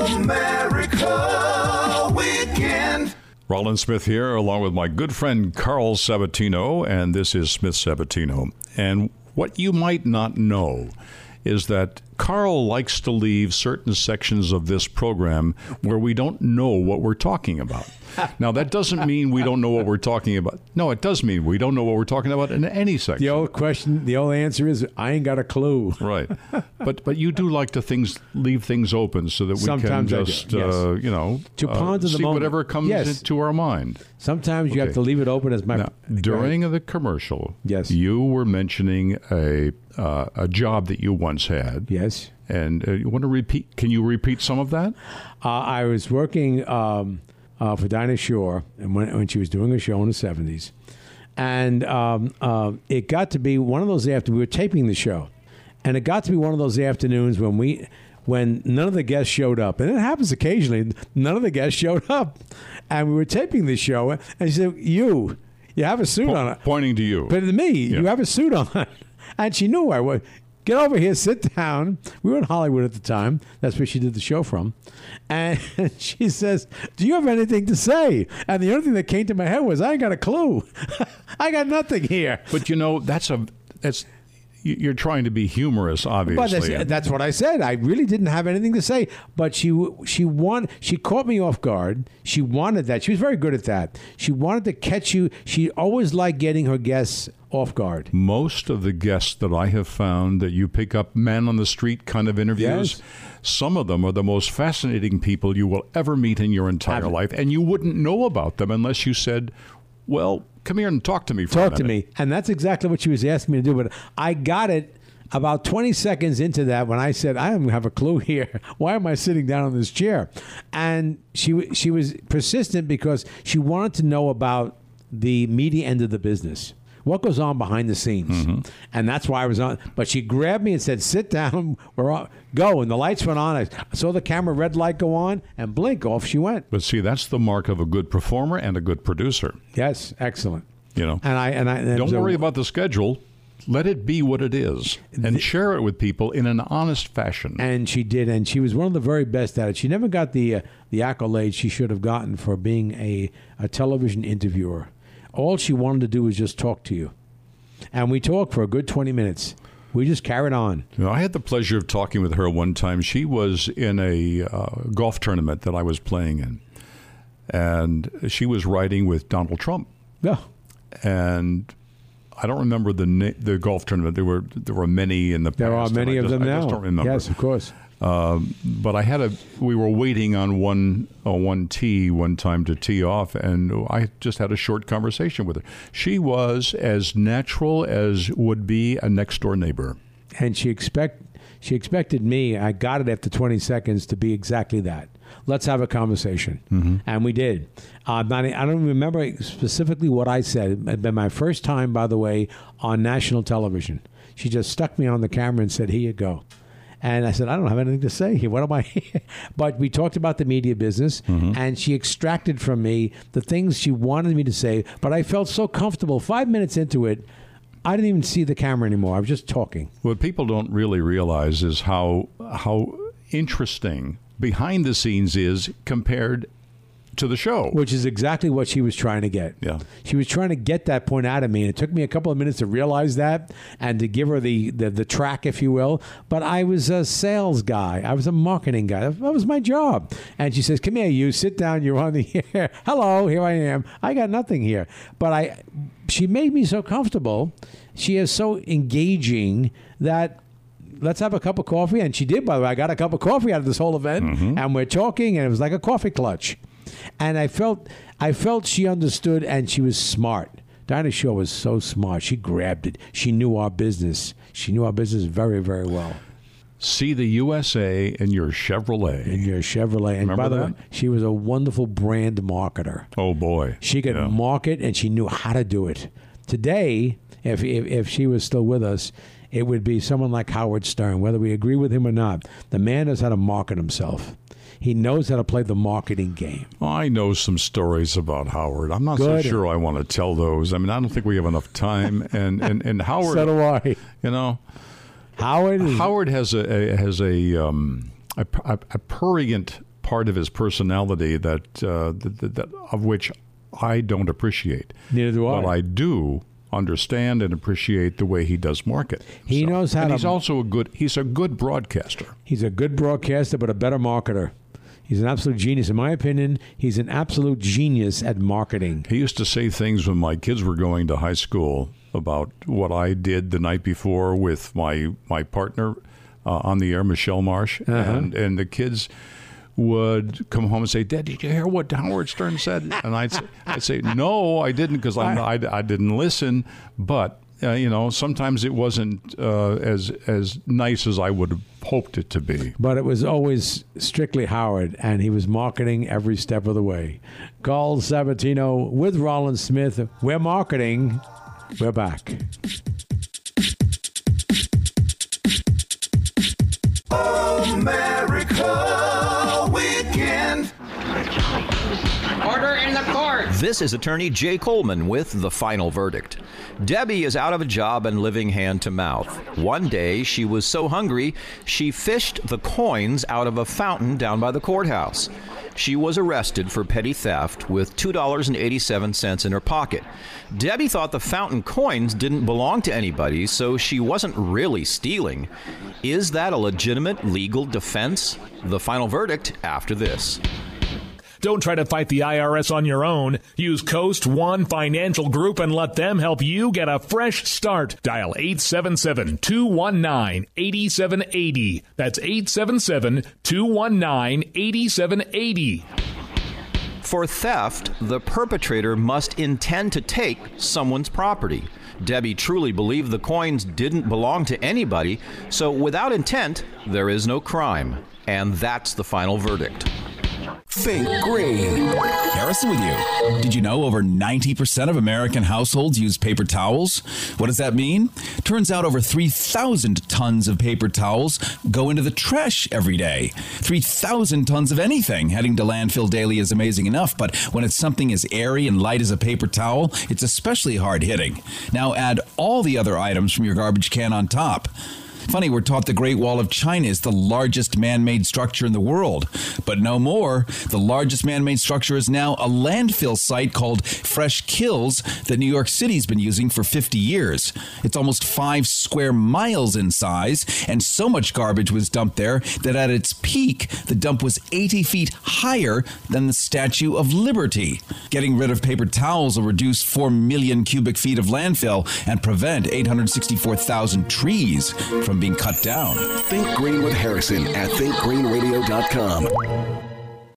America Weekend. Roland Smith here, along with my good friend Carl Sabatino, and this is Smith Sabatino. And what you might not know is that Carl likes to leave certain sections of this program where we don't know what we're talking about. Now, that doesn't mean we don't know what we're talking about. No, it does mean we don't know what we're talking about in any section. The old answer is, I ain't got a clue. Right. But you do like to leave things open so that we Sometimes can just, to ponder the see moment. whatever comes into our mind. Sometimes you have to leave it open as my... Now, during the commercial, yes, you were mentioning a job that you once had. Yes. And you want to repeat? Can you repeat some of that? I was working for Dinah Shore, and when she was doing a show in the 70s. And it got to be one of those afternoons, we were taping the show, and it got to be one of those afternoons when none of the guests showed up. And it happens occasionally, none of the guests showed up. And we were taping the show, and she said, you have a suit on. Pointing to you. But to me, you have a suit on. And she knew I was. Get over here, sit down. We were in Hollywood at the time. That's where she did the show from. And she says, do you have anything to say? And the only thing that came to my head was, I ain't got a clue. I got nothing here. But, you're trying to be humorous, obviously. But that's what I said. I really didn't have anything to say. But she caught me off guard. She wanted that. She was very good at that. She wanted to catch you. She always liked getting her guests off guard. Most of the guests that I have found that you pick up man on the street kind of interviews, some of them are the most fascinating people you will ever meet in your entire life. And you wouldn't know about them unless you said, well, come here and talk to me for a minute. Talk to me. And that's exactly what she was asking me to do. But I got it about 20 seconds into that when I said, I don't have a clue here. Why am I sitting down on this chair? And she was persistent because she wanted to know about the media end of the business. What goes on behind the scenes? Mm-hmm. And that's why I was on. But she grabbed me and said, sit down, go. And the lights went on. I saw the camera red light go on and blink, off she went. But see, that's the mark of a good performer and a good producer. Yes, excellent. And don't worry about the schedule. Let it be what it is and share it with people in an honest fashion. And she did, and she was one of the very best at it. She never got the accolades she should have gotten for being a television interviewer. All she wanted to do was just talk to you. And we talked for a good 20 minutes. We just carried on. I had the pleasure of talking with her one time. She was in a golf tournament that I was playing in. And she was riding with Donald Trump. Yeah. And I don't remember the golf tournament. There were many in the past. There are many of them now. I just don't remember. Yes, of course. But we were waiting on one tee one time to tee off, and I just had a short conversation with her. She was as natural as would be a next door neighbor. And she expected me, I got it after 20 seconds, to be exactly that. Let's have a conversation. Mm-hmm. And we did. I don't remember specifically what I said. It had been my first time, by the way, on national television. She just stuck me on the camera and said, here you go. And I said, I don't have anything to say here. What am I? But we talked about the media business, and she extracted from me the things she wanted me to say. But I felt so comfortable. 5 minutes into it, I didn't even see the camera anymore. I was just talking. What people don't really realize is how interesting behind the scenes is compared to the show. Which is exactly what she was trying to get. Yeah. She was trying to get that point out of me, and it took me a couple of minutes to realize that and to give her the track, if you will. But I was a sales guy. I was a marketing guy. That was my job. And she says, come here, you. Sit down. You're on the air. Hello, here I am. I got nothing here. But she made me so comfortable. She is so engaging that let's have a cup of coffee. And she did, by the way. I got a cup of coffee out of this whole event, and we're talking, and it was like a coffee clutch. And I felt she understood, and she was smart. Dinah Shore was so smart. She grabbed it. She knew our business. She knew our business very, very well. See the USA in your Chevrolet. And Remember by the that? way, she was a wonderful brand marketer. Oh, boy. She could market, and she knew how to do it. Today, if she was still with us, it would be someone like Howard Stern, whether we agree with him or not. The man knows how to market himself. He knows how to play the marketing game. I know some stories about Howard. I'm not so sure I want to tell those. I mean, I don't think we have enough time. And Howard. So do I. You know, Howard has a prurient part of his personality that of which I don't appreciate. Neither do I. But I do understand and appreciate the way he does market. He knows how and to. He's also he's a good broadcaster. He's a good broadcaster, but a better marketer. He's an absolute genius. In my opinion, he's an absolute genius at marketing. He used to say things when my kids were going to high school about what I did the night before with my partner on the air, Michelle Marsh, and the kids would come home and say, "Dad, did you hear what Howard Stern said?" And I'd say, "No, I didn't, because I didn't listen." But sometimes it wasn't as nice as I would have hoped it to be. But it was always strictly Howard, and he was marketing every step of the way. Carl Sabatino with Rollins Smith. We're marketing. We're back. America Weekend. Order in the court. This is attorney Jay Coleman with The Final Verdict. Debbie is out of a job and living hand to mouth. One day, she was so hungry, she fished the coins out of a fountain down by the courthouse. She was arrested for petty theft with $2.87 in her pocket. Debbie thought the fountain coins didn't belong to anybody, so she wasn't really stealing. Is that a legitimate legal defense? The Final Verdict after this. Don't try to fight the IRS on your own. Use Coast One Financial Group and let them help you get a fresh start. Dial 877-219-8780. That's 877-219-8780. For theft, the perpetrator must intend to take someone's property. Debbie truly believed the coins didn't belong to anybody, so without intent, there is no crime. And that's the final verdict. Think green. Harrison with you. Did you know over 90% of American households use paper towels? What does that mean? Turns out over 3,000 tons of paper towels go into the trash every day. 3,000 tons of anything heading to landfill daily is amazing enough, but when it's something as airy and light as a paper towel, it's especially hard hitting. Now add all the other items from your garbage can on top. Funny, we're taught the Great Wall of China is the largest man-made structure in the world. But no more. The largest man-made structure is now a landfill site called Fresh Kills that New York City's been using for 50 years. It's almost 5 square miles in size, and so much garbage was dumped there that at its peak, the dump was 80 feet higher than the Statue of Liberty. Getting rid of paper towels will reduce 4 million cubic feet of landfill and prevent 864,000 trees from being cut down. Think Green with Harrison at thinkgreenradio.com.